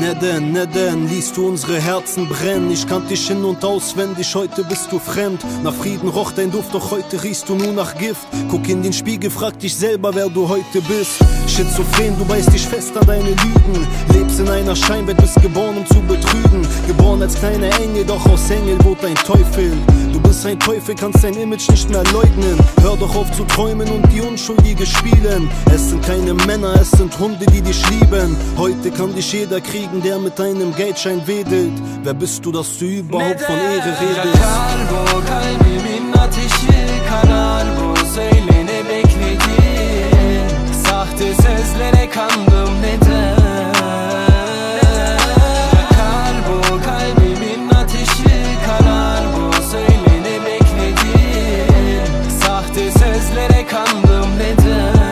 Neden, liest du unsere Herzen brennen. Ich kannt dich in- und auswendig, heute bist du fremd. Nach Frieden roch dein Duft, doch heute riechst du nur nach Gift. Guck in den Spiegel, frag dich selber, wer du heute bist. Schizophren, du beißt dich fest an deine Lügen. Lebst in einer Scheinwelt, bist geboren, um zu betrügen. Geboren als kleiner Engel, doch aus Engel wurde ein Teufel. Du bist ein Teufel, kannst dein Image nicht mehr leugnen. Hör doch auf zu träumen und die Unschuldige spielen. Es sind keine Männer, es sind Hunde, die dich lieben. Heute kann dich jeder kriegen, der mit deinem Geldschein wedelt. Wer bist du, dass du überhaupt von Ehre redest? Yakar bu kalbimin ateşi, karar bu, söyle ne bekledin? Sahte sözlere kandım neden? Yakar bu kalbimin ateşi, karar bu, söyle ne bekledin? Sahte sözlere kandım neden?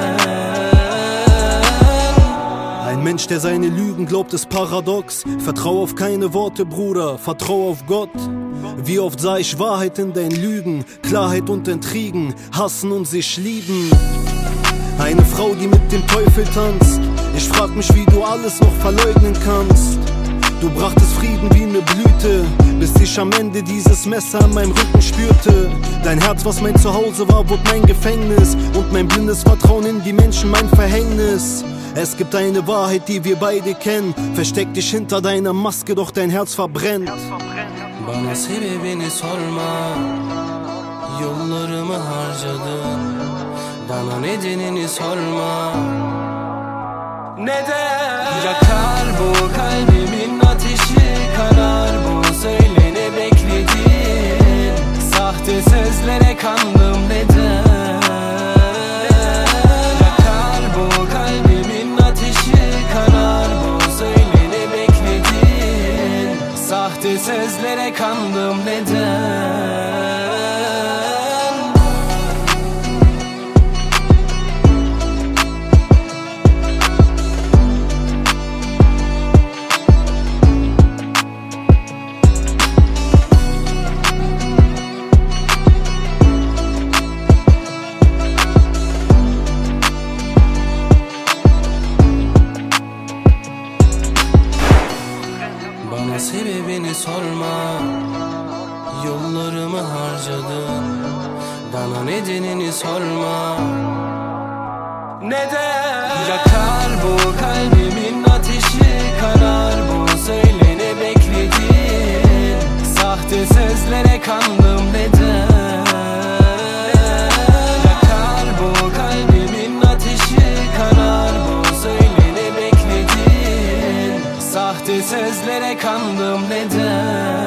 Ein Mensch, der seine Lügen glaubt, ist paradox. Vertrau auf keine Worte, Bruder, vertrau auf Gott. Wie oft sah ich Wahrheit in deinen Lügen, Klarheit und Intrigen, hassen und sich lieben. Eine Frau, die mit dem Teufel tanzt. Ich frag mich, wie du alles noch verleugnen kannst. Du brachtest Frieden wie eine Blüte, bis ich am Ende dieses Messer an meinem Rücken spürte. Dein Herz, was mein Zuhause war, wurde mein Gefängnis. Und mein blindes Vertrauen in die Menschen mein Verhängnis. Es gibt eine Wahrheit, die wir beide kennen. Versteck dich hinter deiner Maske, doch dein Herz verbrennt. Bana sebebini sorma, yollarımı harcadın. Bana nedenini sorma. Neden? Yakar bu kalbimin ateşi, karar bu, söyle ne bekledin? Sahte sözlere kandım neden? Yakar bu kalbimin ateşi, karar bu, söyle ne bekledin? Sahte sözlere kandım neden? Bana sebebini sorma, yollarımı harcadın. Bana nedenini sorma. Neden? Yakar bu kalbimin ateşi, karar bu, söyle ne bekledin? Sahte sözlere kandım neden? Yakar bu kalbimin ateşi, karar bu, söyle ne bekledin? Sahte sözlere kandım neden?